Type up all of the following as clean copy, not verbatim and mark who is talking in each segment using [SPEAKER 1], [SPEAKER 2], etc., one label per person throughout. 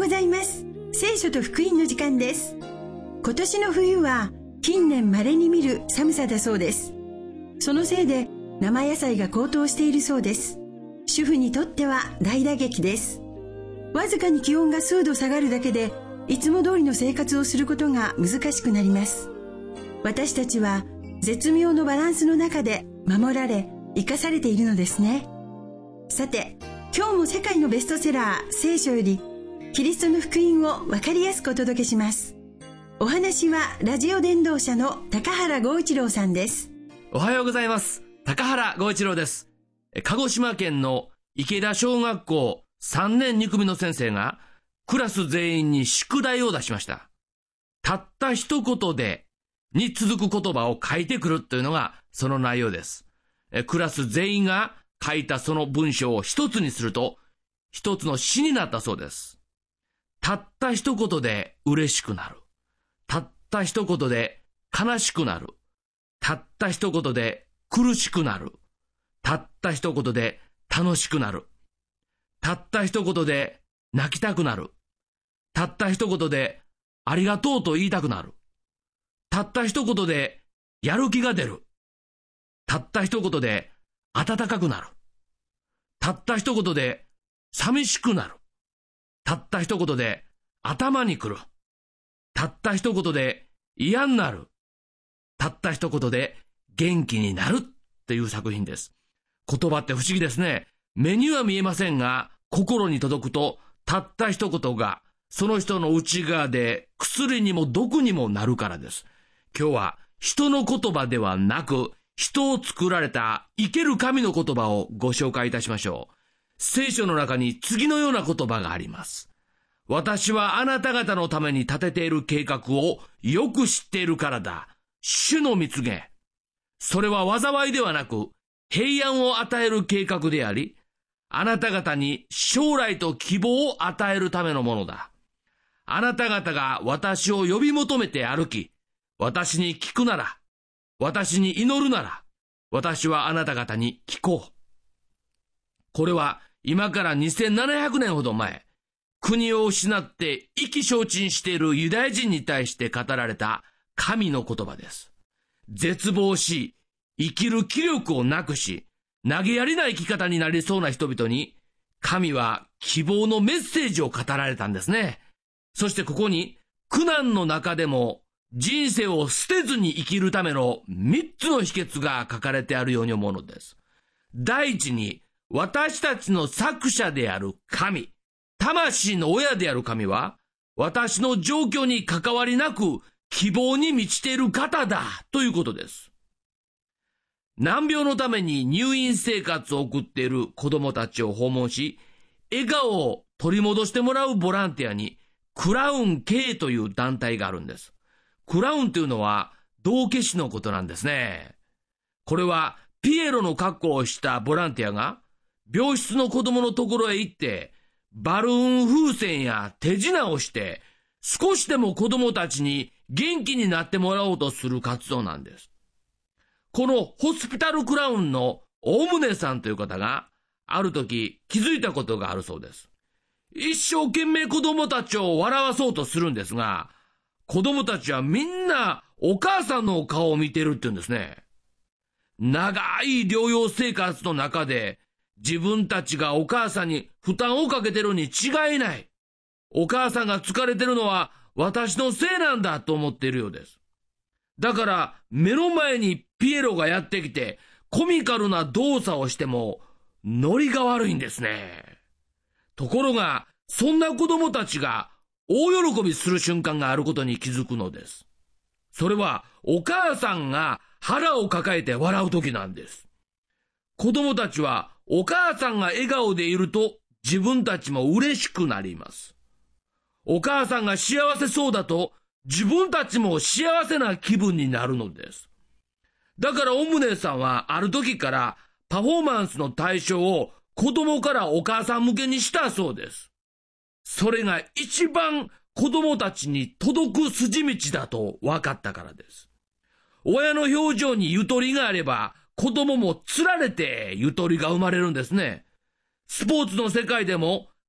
[SPEAKER 1] ございます。聖書と福音の時間です。今年の冬は近年稀に見る寒さだそうです。そのせいで生野菜が高騰しているそうです。主婦にとっては大打撃です。わずかに気温が数度下がるだけでいつも通りの生活をすることが難しくなります。私たちは絶妙のバランスの中で守られ生かされているのですね。さて、今日も世界のベストセラー聖書よりキリストの福音を分かりやすくお届けします。お話はラジオ伝道者の高原剛一郎さんです。
[SPEAKER 2] おはようございます。高原剛一郎です。鹿児島県の池田小学校3年2組の先生がクラス全員に宿題を出しました。たった一言でに続く言葉を書いてくるというのがその内容です。クラス全員が書いたその文章を一つにすると一つの詩になったそうです。たった一言で嬉しくなる。たった一言で悲しくなる。たった一言で苦しくなる。たった一言で楽しくなる。たった一言で泣きたくなる。たった一言でありがとうと言いたくなる。たった一言でやる気が出る。たった一言で暖かくなる。たった一言で寂しくなる。たった一言で頭にくる。たった一言で嫌になる。たった一言で元気になるっていう作品です。言葉って不思議ですね。目には見えませんが、心に届くと、たった一言がその人の内側で薬にも毒にもなるからです。今日は人の言葉ではなく、人を作られた生ける神の言葉をご紹介いたしましょう。聖書の中に次のような言葉があります。私はあなた方のために立てている計画をよく知っているからだ。主の蜜げ。それは災いではなく平安を与える計画であり、あなた方に将来と希望を与えるためのものだ。あなた方が私を呼び求めて歩き、私に聞くなら、私に祈るなら、私はあなた方に聞こう。これは今から2700年ほど前、国を失って意気消沈しているユダヤ人に対して語られた神の言葉です。絶望し、生きる気力をなくし、投げやりな生き方になりそうな人々に、神は希望のメッセージを語られたんですね。そしてここに、苦難の中でも人生を捨てずに生きるための3つの秘訣が書かれてあるように思うのです。第一に、私たちの作者である神、魂の親である神は、私の状況に関わりなく希望に満ちている方だということです。難病のために入院生活を送っている子供たちを訪問し、笑顔を取り戻してもらうボランティアに、クラウン K という団体があるんです。クラウンというのは道化師のことなんですね。これはピエロの格好をしたボランティアが病室の子供のところへ行ってバルーン風船や手品をして少しでも子供たちに元気になってもらおうとする活動なんです。このホスピタルクラウンの大宗さんという方がある時気づいたことがあるそうです。一生懸命子供たちを笑わそうとするんですが、子供たちはみんなお母さんの顔を見てるって言うんですね。長い療養生活の中で自分たちがお母さんに負担をかけてるに違いない。お母さんが疲れてるのは私のせいなんだと思っているようです。だから目の前にピエロがやってきてコミカルな動作をしてもノリが悪いんですね。ところがそんな子供たちが大喜びする瞬間があることに気づくのです。それはお母さんが腹を抱えて笑う時なんです。子供たちはお母さんが笑顔でいると自分たちも嬉しくなります。お母さんが幸せそうだと自分たちも幸せな気分になるのです。だからおむねさんはある時からパフォーマンスの対象を子供からお母さん向けにしたそうです。それが一番子供たちに届く筋道だと分かったからです。親の表情にゆとりがあれば子供もつられてゆとりが生まれるんですね。スポーツの世界でも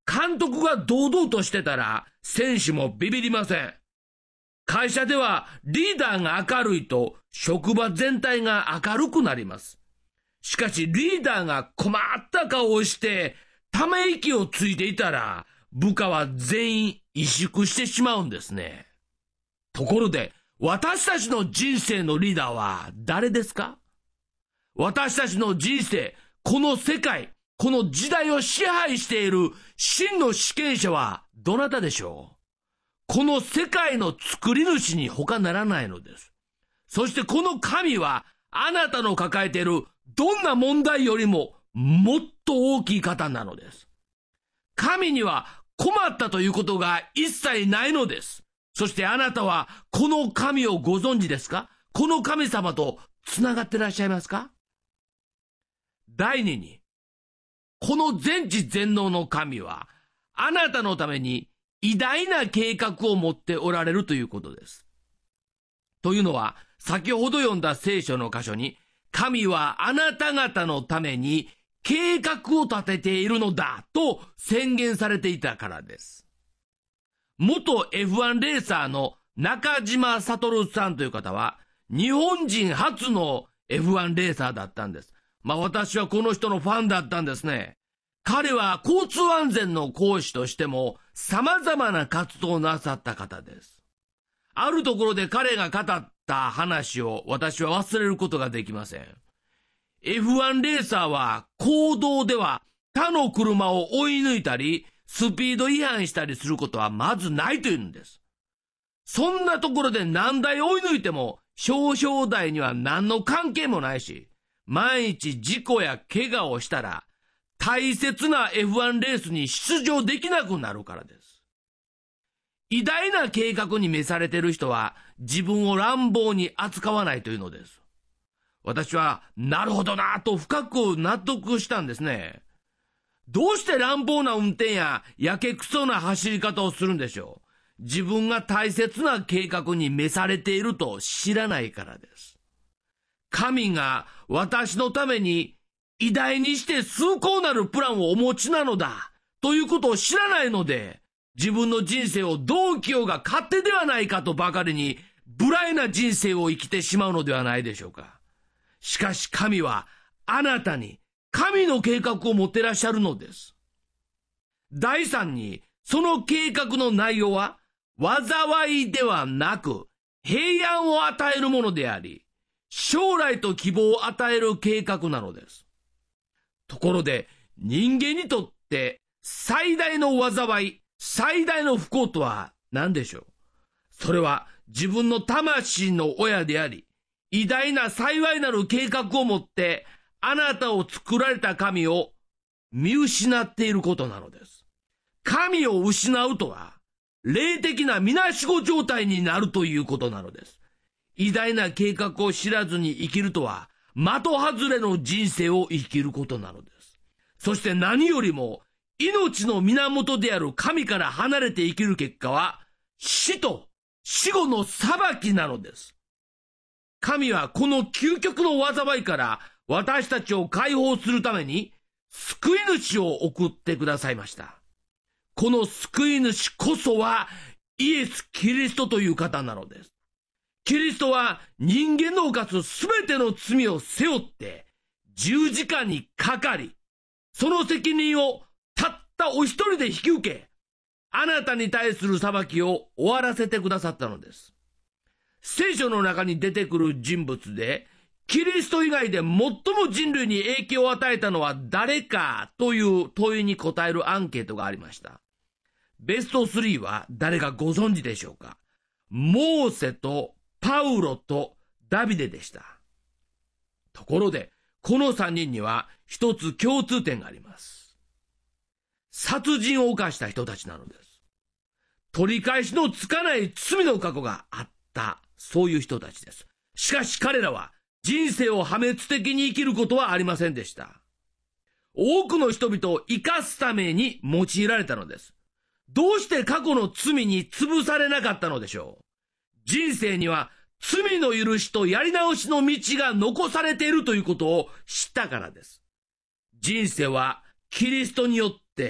[SPEAKER 2] 監督が堂々としてたら選手もビビりません。会社ではリーダーが明るいと職場全体が明るくなります。しかしリーダーが困った顔をしてため息をついていたら部下は全員萎縮してしまうんですね。ところで私たちの人生のリーダーは誰ですか？私たちの人生、この世界、この時代を支配している真の主権者はどなたでしょう？この世界の作り主に他ならないのです。そしてこの神はあなたの抱えているどんな問題よりももっと大きい方なのです。神には困ったということが一切ないのです。そしてあなたはこの神をご存知ですか？この神様とつながってらっしゃいますか？第二に、この全知全能の神はあなたのために偉大な計画を持っておられるということです。というのは、先ほど読んだ聖書の箇所に、神はあなた方のために計画を立てているのだと宣言されていたからです。元 F1 レーサーの中島悟さんという方は、日本人初の F1 レーサーだったんです。私はこの人のファンだったんですね。彼は交通安全の講師としても様々な活動をなさった方です。あるところで彼が語った話を私は忘れることができません。F1 レーサーは公道では他の車を追い抜いたりスピード違反したりすることはまずないというんです。そんなところで何台追い抜いても表彰台には何の関係もないし、万一事故や怪我をしたら大切な F1 レースに出場できなくなるからです。偉大な計画に召されている人は自分を乱暴に扱わないというのです。私はなるほどなと深く納得したんですね。どうして乱暴な運転ややけくそな走り方をするんでしょう？自分が大切な計画に召されていると知らないからです。神が私のために偉大にして崇高なるプランをお持ちなのだということを知らないので、自分の人生をどう生きようが勝手ではないかとばかりに無頼な人生を生きてしまうのではないでしょうか。しかし神はあなたに神の計画を持ってらっしゃるのです。第三に、その計画の内容は災いではなく平安を与えるものであり、将来と希望を与える計画なのです。ところで人間にとって最大の災い、最大の不幸とは何でしょう？それは自分の魂の親であり、偉大な幸いなる計画を持ってあなたを作られた神を見失っていることなのです。神を失うとは霊的なみなしご状態になるということなのです。偉大な計画を知らずに生きるとは的外れの人生を生きることなのです。そして何よりも命の源である神から離れて生きる結果は死と死後の裁きなのです。神はこの究極の災いから私たちを解放するために救い主を送ってくださいました。この救い主こそはイエス・キリストという方なのです。キリストは人間の犯すすべての罪を背負って十字架にかかり、その責任をたったお一人で引き受け、あなたに対する裁きを終わらせてくださったのです。聖書の中に出てくる人物で、キリスト以外で最も人類に影響を与えたのは誰かという問いに答えるアンケートがありました。ベスト3は誰かご存知でしょうか？モーセとパウロとダビデでした。ところで、この3人には一つ共通点があります。殺人を犯した人たちなのです。取り返しのつかない罪の過去があった、そういう人たちです。しかし彼らは人生を破滅的に生きることはありませんでした。多くの人々を生かすために用いられたのです。どうして過去の罪に潰されなかったのでしょう？人生には罪の許しとやり直しの道が残されているということを知ったからです。人生はキリストによって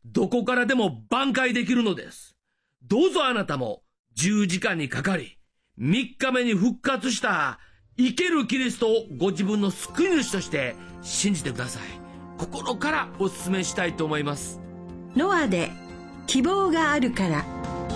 [SPEAKER 2] どこからでも挽回できるのです。どうぞあなたも十字架にかかり、3日目に復活した生けるキリストをご自分の救い主として信じてください。心からお勧めしたいと思います。
[SPEAKER 1] ノアで希望があるから。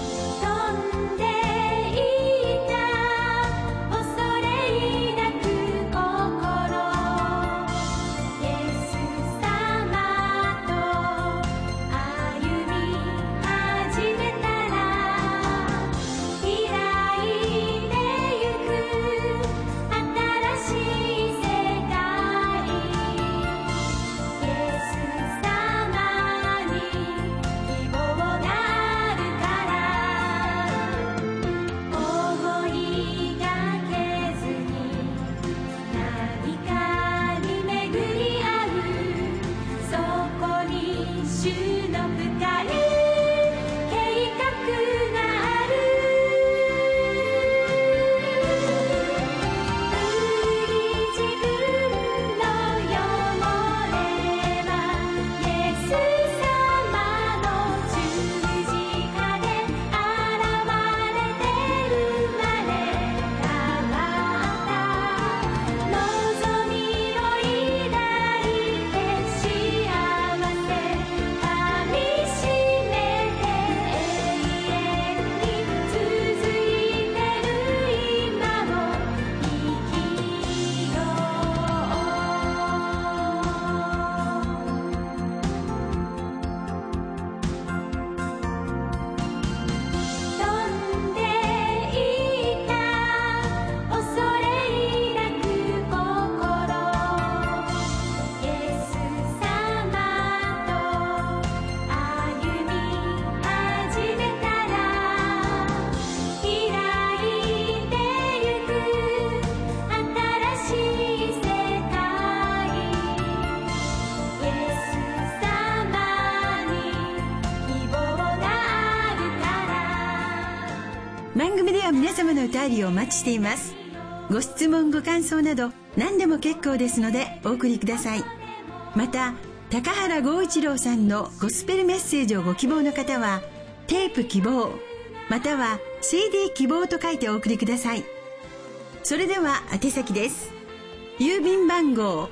[SPEAKER 1] 番組では皆様の歌りをお待ちしています。ご質問ご感想など何でも結構ですのでお送りください。また高原剛一郎さんのゴスペルメッセージをご希望の方はテープ希望または CD 希望と書いてお送りください。それでは宛先です。郵便番号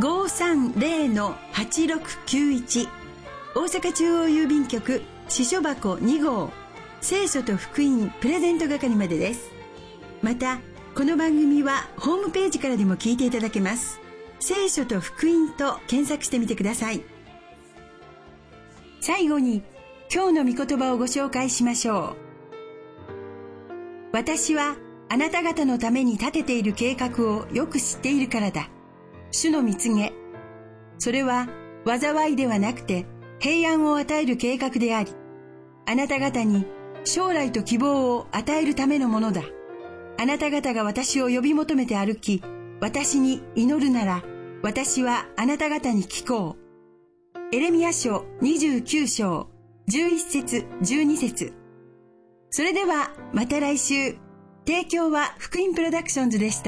[SPEAKER 1] 530-8691 大阪中央郵便局支所箱2号聖書と福音プレゼント係までです。またこの番組はホームページからでも聞いていただけます。聖書と福音と検索してみてください。最後に今日の御言葉をご紹介しましょう。私はあなた方のために立てている計画をよく知っているからだ。主の御告げ。それは災いではなくて平安を与える計画であり、あなた方に将来と希望を与えるためのものだ。あなた方が私を呼び求めて歩き、私に祈るなら、私はあなた方に聞こう。エレミヤ書29章11節12節。それではまた来週。提供は福音プロダクションズでした。